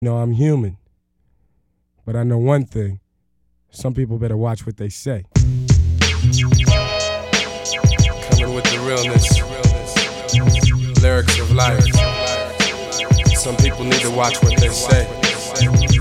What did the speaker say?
You know, I'm human. But I know one thing. Some people better watch what they say. Coming with the realness. Lyrics of life. Some people need to watch what they say.